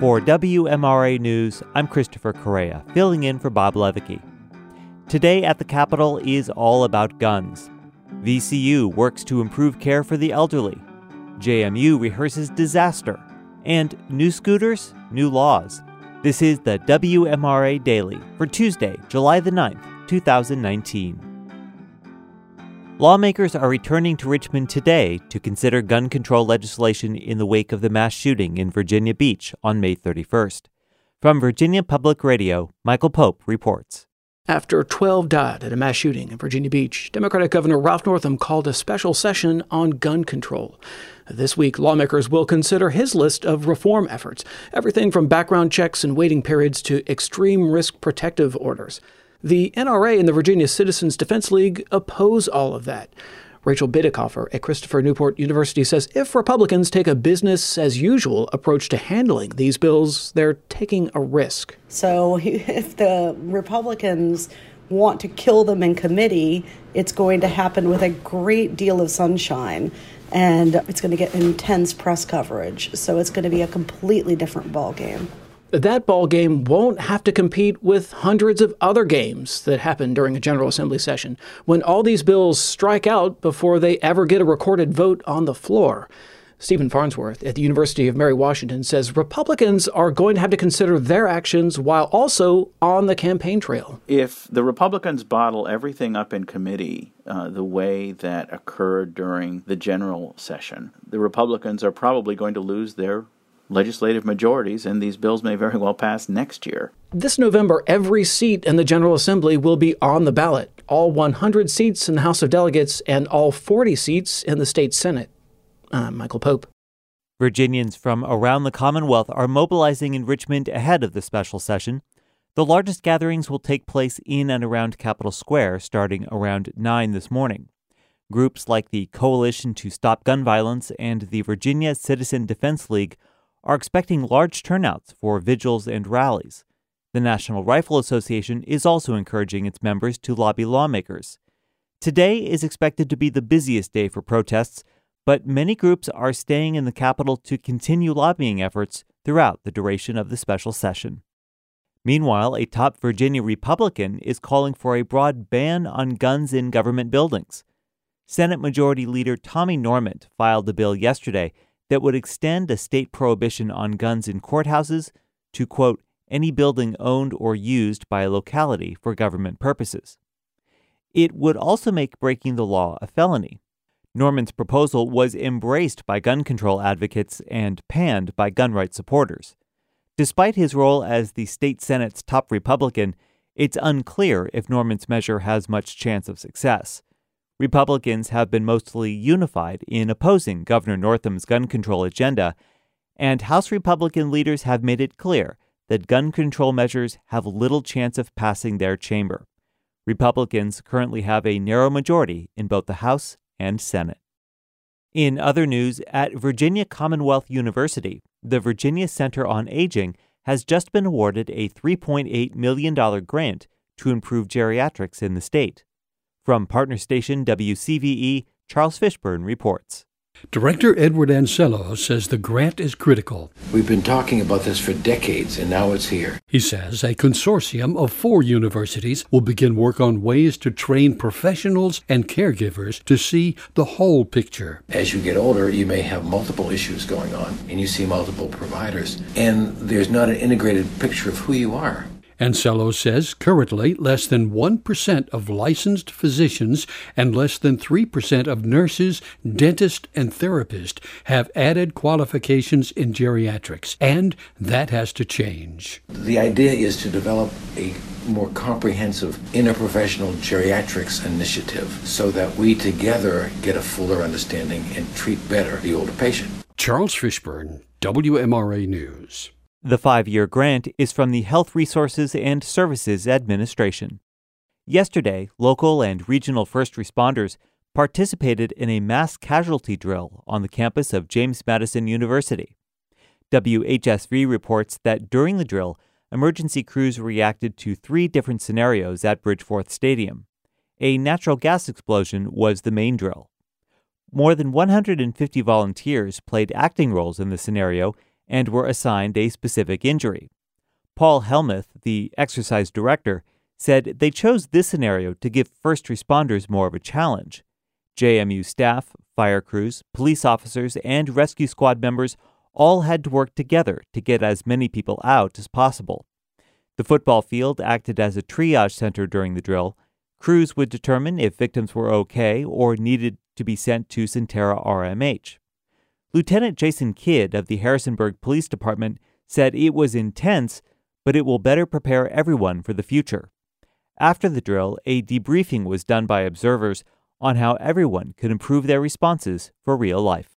For WMRA News, I'm Christopher Correa, filling in for Bob Levicki. Today at the Capitol is all about guns. VCU works to improve care for the elderly. JMU rehearses disaster. And new scooters, new laws. This is the WMRA Daily for Tuesday, July the 9th, 2019. Lawmakers are returning to Richmond today to consider gun control legislation in the wake of the mass shooting in Virginia Beach on May 31st. From Virginia Public Radio, Michael Pope reports. After 12 died at a mass shooting in Virginia Beach, Democratic Governor Ralph Northam called a special session on gun control. This week, lawmakers will consider his list of reform efforts, everything from background checks and waiting periods to extreme risk protective orders. The NRA and the Virginia Citizens Defense League oppose all of that. Rachel Bidecoffer at Christopher Newport University says if Republicans take a business-as-usual approach to handling these bills, they're taking a risk. So if the Republicans want to kill them in committee, it's going to happen with a great deal of sunshine, and it's going to get intense press coverage. So it's going to be a completely different ballgame. That ball game won't have to compete with hundreds of other games that happen during a General Assembly session, when all these bills strike out before they ever get a recorded vote on the floor. Stephen Farnsworth at the University of Mary Washington says Republicans are going to have to consider their actions while also on the campaign trail. If the Republicans bottle everything up in committee the way that occurred during the general session, the Republicans are probably going to lose their legislative majorities, and these bills may very well pass next year. This November, every seat in the General Assembly will be on the ballot. All 100 seats in the House of Delegates and all 40 seats in the state Senate. I'm Michael Pope. Virginians from around the Commonwealth are mobilizing in Richmond ahead of the special session. The largest gatherings will take place in and around Capitol Square starting around 9 this morning. Groups like the Coalition to Stop Gun Violence and the Virginia Citizen Defense League are expecting large turnouts for vigils and rallies. The National Rifle Association is also encouraging its members to lobby lawmakers. Today is expected to be the busiest day for protests, but many groups are staying in the Capitol to continue lobbying efforts throughout the duration of the special session. Meanwhile, a top Virginia Republican is calling for a broad ban on guns in government buildings. Senate Majority Leader Tommy Normant filed a bill yesterday that would extend a state prohibition on guns in courthouses to, quote, any building owned or used by a locality for government purposes. It would also make breaking the law a felony. Normant's proposal was embraced by gun control advocates and panned by gun rights supporters. Despite his role as the state Senate's top Republican, it's unclear if Normant's measure has much chance of success. Republicans have been mostly unified in opposing Governor Northam's gun control agenda, and House Republican leaders have made it clear that gun control measures have little chance of passing their chamber. Republicans currently have a narrow majority in both the House and Senate. In other news, at Virginia Commonwealth University, the Virginia Center on Aging has just been awarded a $3.8 million grant to improve geriatrics in the state. From partner station WCVE, Charles Fishburne reports. Director Edward Ansello says the grant is critical. We've been talking about this for decades, and now it's here. He says a consortium of 4 universities will begin work on ways to train professionals and caregivers to see the whole picture. As you get older, you may have multiple issues going on, and you see multiple providers, and there's not an integrated picture of who you are. Ansello says currently less than 1% of licensed physicians and less than 3% of nurses, dentists, and therapists have added qualifications in geriatrics, and that has to change. The idea is to develop a more comprehensive interprofessional geriatrics initiative so that we together get a fuller understanding and treat better the older patient. Charles Fishburne, WMRA News. The 5-year grant is from the Health Resources and Services Administration. Yesterday, local and regional first responders participated in a mass casualty drill on the campus of James Madison University. WHSV reports that during the drill, emergency crews reacted to 3 different scenarios at Bridgeforth Stadium. A natural gas explosion was the main drill. More than 150 volunteers played acting roles in the scenario and were assigned a specific injury. Paul Helmuth, the exercise director, said they chose this scenario to give first responders more of a challenge. JMU staff, fire crews, police officers, and rescue squad members all had to work together to get as many people out as possible. The football field acted as a triage center during the drill. Crews would determine if victims were okay or needed to be sent to Sentara RMH. Lieutenant Jason Kidd of the Harrisonburg Police Department said it was intense, but it will better prepare everyone for the future. After the drill, a debriefing was done by observers on how everyone could improve their responses for real life.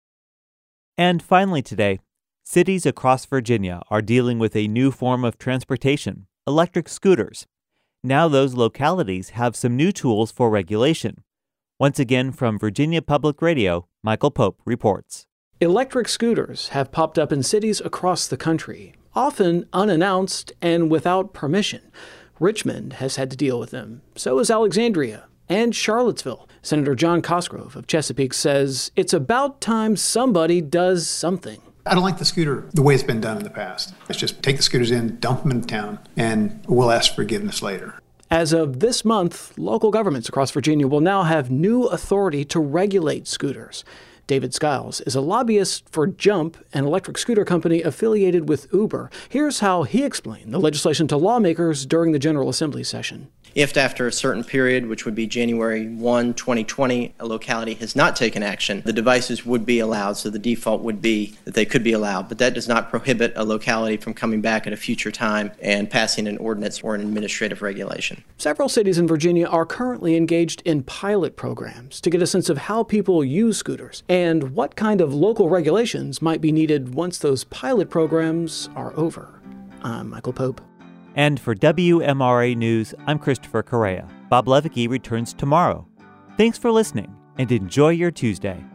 And finally today, cities across Virginia are dealing with a new form of transportation, electric scooters. Now those localities have some new tools for regulation. Once again from Virginia Public Radio, Michael Pope reports. Electric scooters have popped up in cities across the country, often unannounced and without permission. Richmond has had to deal with them. So has Alexandria and Charlottesville. Senator John Cosgrove of Chesapeake says it's about time somebody does something. I don't like the scooter the way it's been done in the past. Let's just take the scooters in, dump them in town, and we'll ask forgiveness later. As of this month, local governments across Virginia will now have new authority to regulate scooters. David Skiles is a lobbyist for Jump, an electric scooter company affiliated with Uber. Here's how he explained the legislation to lawmakers during the General Assembly session. If after a certain period, which would be January 1, 2020, a locality has not taken action, the devices would be allowed, so the default would be that they could be allowed. But that does not prohibit a locality from coming back at a future time and passing an ordinance or an administrative regulation. Several cities in Virginia are currently engaged in pilot programs to get a sense of how people use scooters and what kind of local regulations might be needed once those pilot programs are over. I'm Michael Pope. And for WMRA News, I'm Christopher Correa. Bob Levicki returns tomorrow. Thanks for listening, and enjoy your Tuesday.